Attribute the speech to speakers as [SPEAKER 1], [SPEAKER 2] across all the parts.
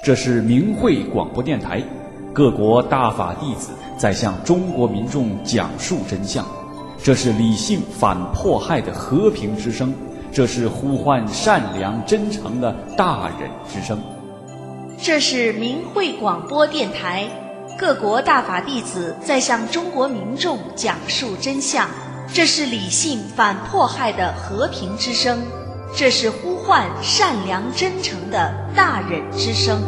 [SPEAKER 1] 这是明慧广播电台，各国大法弟子在向中国民众讲述真相。这是理性反迫害的和平之声，这是呼唤善良真诚的大忍之声。
[SPEAKER 2] 这是明慧广播电台，各国大法弟子在向中国民众讲述真相。这是理性反迫害的和平之声，这是呼唤善良真诚的大忍之声。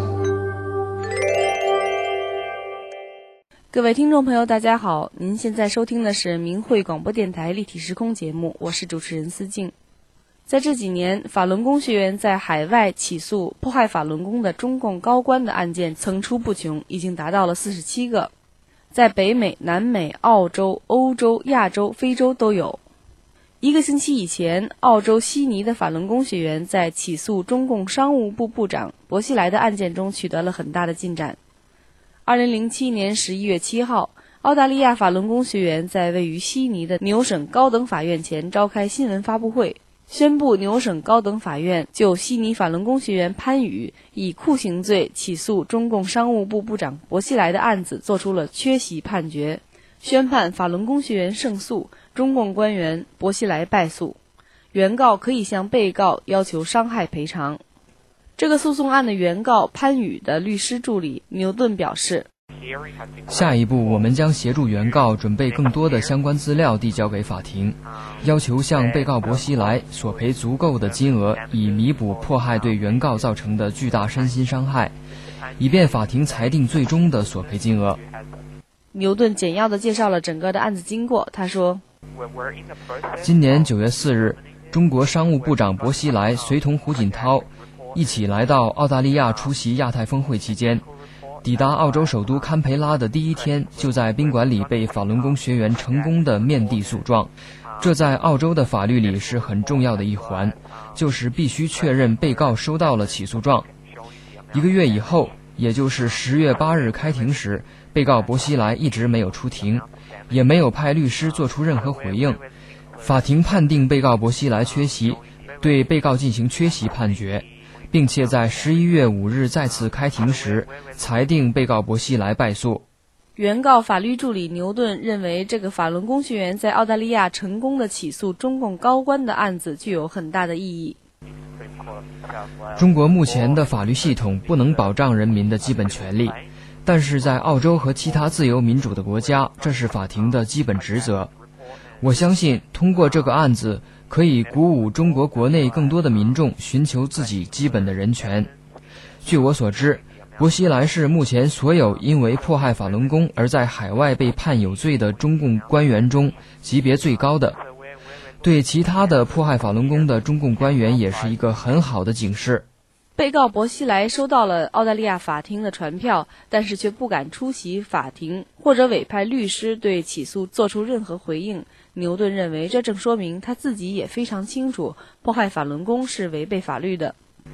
[SPEAKER 3] 各位听众朋友大家好，您现在收听的是明慧广播电台立体时空节目，我是主持人思静。在这几年，法轮功学员在海外起诉迫害法轮功的中共高官的案件层出不穷，已经达到了47个，在北美、南美、澳洲、欧洲、亚洲、非洲都有。1个星期以前，澳洲悉尼的法轮功学员在起诉中共商务部部长薄熙来的案件中取得了很大的进展。2007年11月7号，澳大利亚法轮功学员在位于悉尼的纽省高等法院前召开新闻发布会，宣布纽省高等法院就悉尼法轮功学员潘宇以酷刑罪起诉中共商务部部长薄熙来的案子作出了缺席判决，宣判法轮功学员胜诉，中共官员薄熙来败诉，原告可以向被告要求伤害赔偿。这个诉讼案的原告潘宇的律师助理牛顿表示，
[SPEAKER 4] 下一步我们将协助原告准备更多的相关资料递交给法庭，要求向被告薄熙来索赔足够的金额，以弥补迫害对原告造成的巨大身心伤害，以便法庭裁定最终的索赔金额。
[SPEAKER 3] 牛顿简要地介绍了整个的案子经过，他说，
[SPEAKER 4] 今年9月4日，中国商务部长薄熙来随同胡锦涛一起来到澳大利亚出席亚太峰会期间，抵达澳洲首都堪培拉的第一天，就在宾馆里被法轮功学员成功的面壁诉状。这在澳洲的法律里是很重要的一环，就是必须确认被告收到了起诉状。1个月以后，也就是10月8日开庭时，被告薄熙来一直没有出庭，也没有派律师做出任何回应。法庭判定被告薄熙来缺席，对被告进行缺席判决，并且在11月5日再次开庭时裁定被告薄熙来败诉。
[SPEAKER 3] 原告法律助理牛顿认为，这个法轮功学员在澳大利亚成功的起诉中共高官的案子具有很大的意义。
[SPEAKER 4] 中国目前的法律系统不能保障人民的基本权利，但是在澳洲和其他自由民主的国家，这是法庭的基本职责。我相信通过这个案子可以鼓舞中国国内更多的民众寻求自己基本的人权。据我所知，薄熙来是目前所有因为迫害法轮功而在海外被判有罪的中共官员中级别最高的，对其他的迫害法轮功的中共官员也是一个很好的警示。
[SPEAKER 3] 被告薄熙来收到了澳大利亚法庭的传票，但是却不敢出席法庭或者委派律师对起诉做出任何回应。牛顿认为，这正说明他自己也非常清楚迫害法轮功是违背法律的。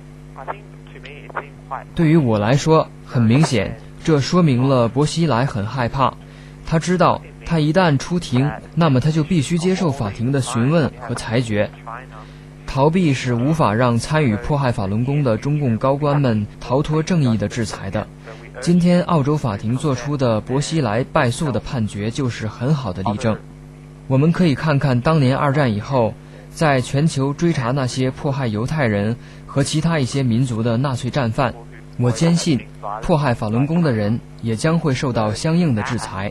[SPEAKER 4] 对于我来说，很明显，这说明了薄熙来很害怕。他知道，他一旦出庭，那么他就必须接受法庭的询问和裁决。逃避是无法让参与迫害法轮功的中共高官们逃脱正义的制裁的。今天澳洲法庭做出的薄熙来败诉的判决就是很好的例证。我们可以看看当年2战以后，在全球追查那些迫害犹太人和其他一些民族的纳粹战犯，我坚信迫害法轮功的人也将会受到相应的制裁。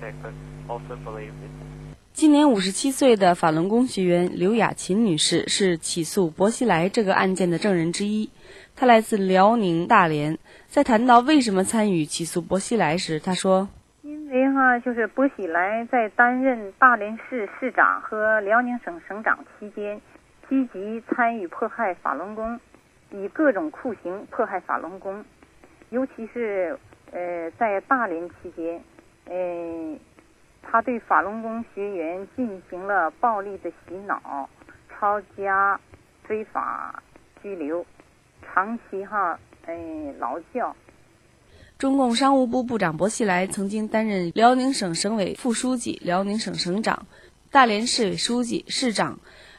[SPEAKER 3] 今年57岁的法轮功学员刘雅琴女士是起诉薄熙来这个案件的证人之一，她来自辽宁大连。在谈到为什么参与起诉薄熙来时，她说，
[SPEAKER 5] 因为就是薄熙来在担任大连市市长和辽宁省省长期间，积极参与迫害法轮功，以各种酷刑迫害法轮功，尤其是在大连期间，他对法轮功学员进行了暴力的洗脑、抄家、非法拘留，长期劳教。
[SPEAKER 3] 中共商务部部长薄熙来曾经担任辽宁省省委副书记、辽宁省省长、大连市委书记、市长、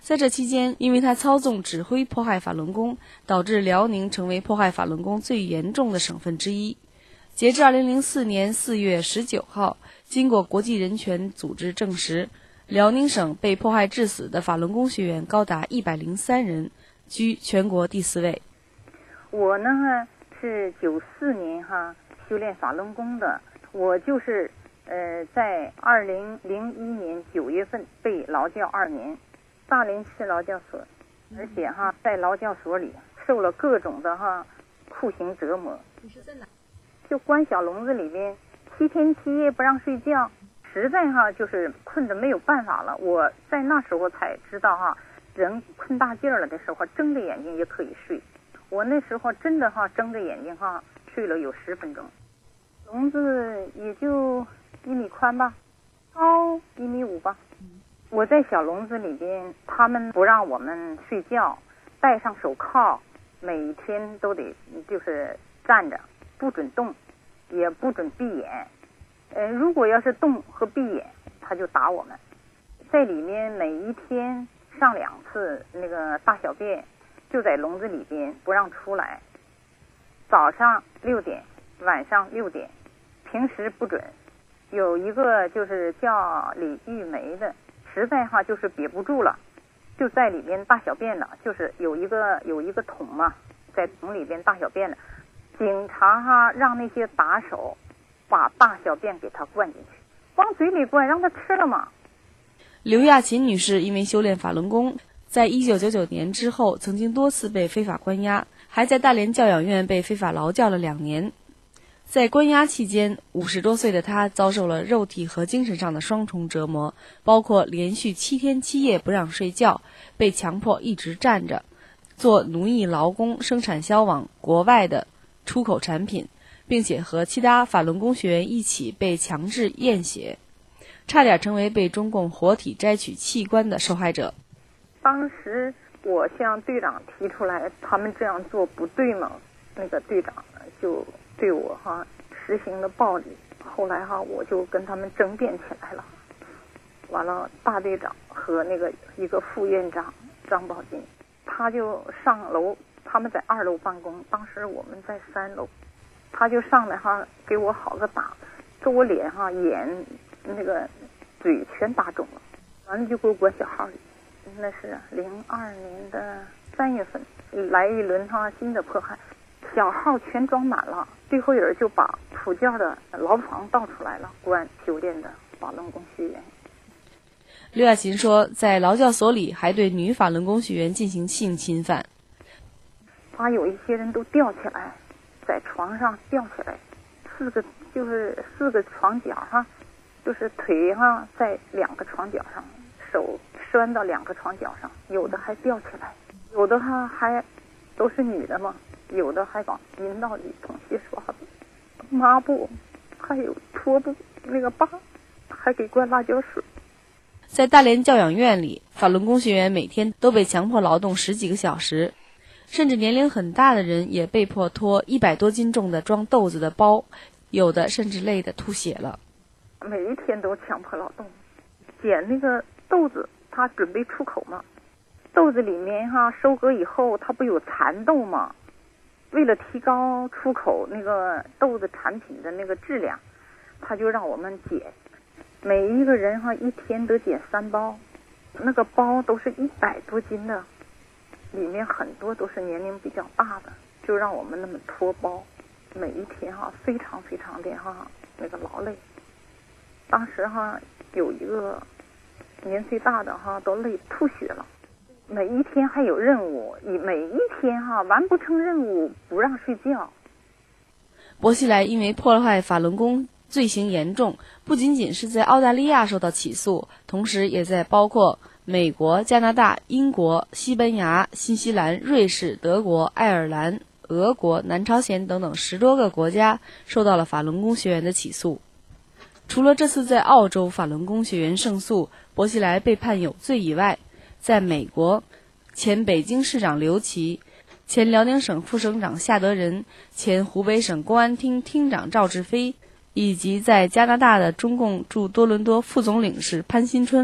[SPEAKER 3] 在这期间，因为他操纵指挥迫害法轮功，导致辽宁成为迫害法轮功最严重的省份之一。截至2004年4月19号，经过国际人权组织证实，辽宁省被迫害致死的法轮功学员高达103人，居全国第4位。
[SPEAKER 5] 我呢是94年修炼法轮功的，我就是在2001年9月份被劳教2年，大连市劳教所，而且在劳教所里受了各种的酷刑折磨。
[SPEAKER 3] 你是在哪？
[SPEAKER 5] 就关小笼子里边7天7夜不让睡觉，实在就是困得没有办法了。我在那时候才知道人困大劲儿了的时候，睁着眼睛也可以睡。我那时候真的睁着眼睛睡了有10分钟。笼子也就1米宽吧，高1.5米吧。我在小笼子里边，他们不让我们睡觉，戴上手铐，每天都得就是站着，不准动，也不准闭眼。如果要是动和闭眼，他就打我们。在里面每一天上2次那个大小便，就在笼子里边不让出来。早上6点，晚上6点，平时不准。有一个就是叫李玉梅的，实在就是憋不住了，就在里面大小便了，就是有一个桶嘛，在桶里边大小便了。警察让那些打手把大小便给他灌进去，往嘴里灌，让他吃了嘛。
[SPEAKER 3] 刘亚琴女士因为修炼法轮功，在1999年之后曾经多次被非法关押，还在大连教养院被非法劳教了2年。在关押期间，50多岁的她遭受了肉体和精神上的双重折磨，包括连续7天7夜不让睡觉，被强迫一直站着，做奴役劳工，生产销往国外的出口产品，并且和其他法轮功学员一起被强制验血，差点成为被中共活体摘取器官的受害者。
[SPEAKER 5] 当时我向队长提出来，他们这样做不对嘛，那个队长就对我实行了暴力。后来我就跟他们争辩起来了。完了，大队长和那个一个副院长张宝金，他就上楼，他们在2楼办公，当时我们在3楼，他就上来给我好个打，给我脸眼那个嘴全打肿了，完了就给我关小号里。那是02年的3月份来一轮新的迫害，小号全装满了，最后人就把普教的牢房倒出来了，关修炼的法轮功学员。
[SPEAKER 3] 刘亚琴说，在劳教所里还对女法轮功学员进行性侵犯，
[SPEAKER 5] 把有一些人都吊起来，在床上吊起来，4个床角就是腿在2个床角上，手拴到2个床角上，有的还吊起来，有的还都是女的嘛，有的还往阴道里捅些刷子、抹布，还有拖布那个疤，还给灌辣椒水。
[SPEAKER 3] 在大连教养院里，法轮功学员每天都被强迫劳动10几个小时，甚至年龄很大的人也被迫拖100多斤重的装豆子的包，有的甚至累得吐血了。
[SPEAKER 5] 每一天都强迫劳动，捡那个豆子，他准备出口嘛，豆子里面收割以后，它不有蚕豆吗？为了提高出口那个豆子产品的那个质量，他就让我们捡，每一个人一天都捡3包，那个包都是100多斤的，里面很多都是年龄比较大的，就让我们那么拖包，每一天非常非常的那个劳累。当时有一个年岁大的都累吐血了。每一天还有任务，每一天完不成任务不让睡觉。
[SPEAKER 3] 薄熙来因为迫害法轮功罪行严重，不仅仅是在澳大利亚受到起诉，同时也在包括美国、加拿大、英国、西班牙、新西兰、瑞士、德国、爱尔兰、俄国、南朝鲜等等10多个国家受到了法轮功学员的起诉。除了这次在澳洲法轮功学员胜诉，薄熙来被判有罪以外，在美国，前北京市长刘琦、前辽宁省副省长夏德仁、前湖北省公安厅厅长赵志飞，以及在加拿大的中共驻多伦多副总领事潘新春、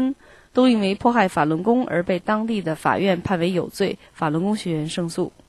[SPEAKER 3] 都因为迫害法轮功而被当地的法院判为有罪，法轮功学员胜诉。